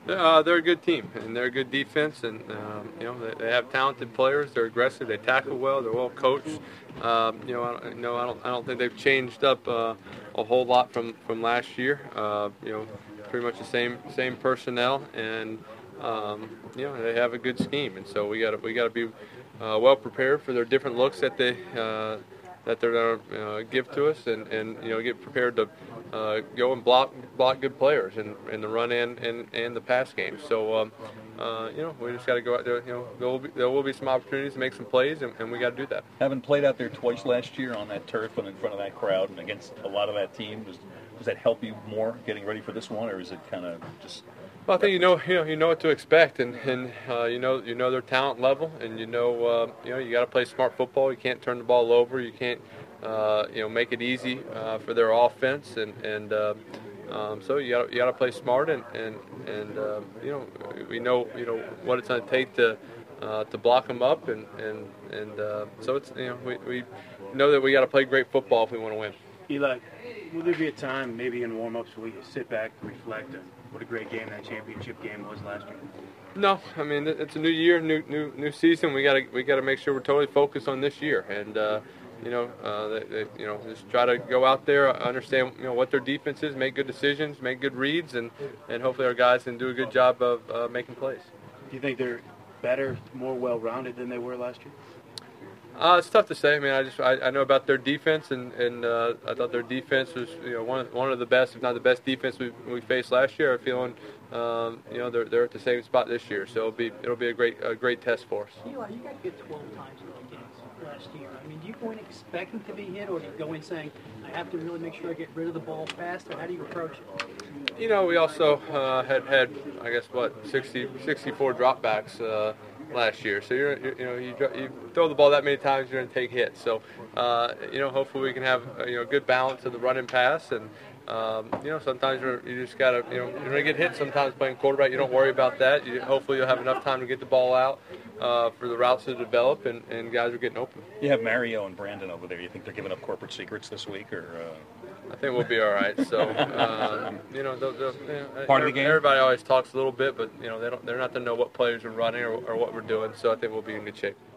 They're a good team, and they're a good defense, and they have talented players. They're aggressive. They tackle well. They're well coached. I don't think they've changed up a whole lot from last year. Pretty much the same personnel, and they have a good scheme, and so we got to be well prepared for their different looks that they're going to give to us, and get prepared to go and block good players in the run and the pass game. So we just got to go out there. There will be some opportunities to make some plays, and we got to do that. Having played out there twice last year on that turf and in front of that crowd and against a lot of that team, does that help you more getting ready for this one, or is it kind of just? Well, I think you know what to expect, and you know their talent level, and you got to play smart football. You can't turn the ball over. You can't make it easy for their offense, and so you got to play smart, and we know what it's going to take to block them up, and so it's we know that we got to play great football if we want to win. Eli, will there be a time, maybe in warm-ups, where you sit back and reflect on what a great game that championship game was last year? No, I mean it's a new year, new season. We got to make sure we're totally focused on this year, and just try to go out there, understand what their defense is, make good decisions, make good reads, and hopefully our guys can do a good job of making plays. Do you think they're better, more well-rounded than they were last year? It's tough to say. I mean, I know about their defense, and I thought their defense was one of the best, if not the best defense we faced last year. I'm feeling they're at the same spot this year, so it'll be a great test for us. Eli, you got hit 12 times in the games last year. I mean, do you go in expecting to be hit, or do you go in saying, I have to really make sure I get rid of the ball fast, or how do you approach it? We also had I guess 64 dropbacks last year. So you throw the ball that many times, you're going to take hits. So hopefully we can have a good balance of the run and pass, and sometimes you just gotta you're going to get hit sometimes playing quarterback. You don't worry about that. Hopefully you'll have enough time to get the ball out for the routes to develop, and guys are getting open. You have Mario and Brandon over there. You think they're giving up corporate secrets this week, or? I think we'll be all right. So, part of the game. Everybody always talks a little bit, but they're not to know what players are running or what we're doing. So I think we'll be in good shape.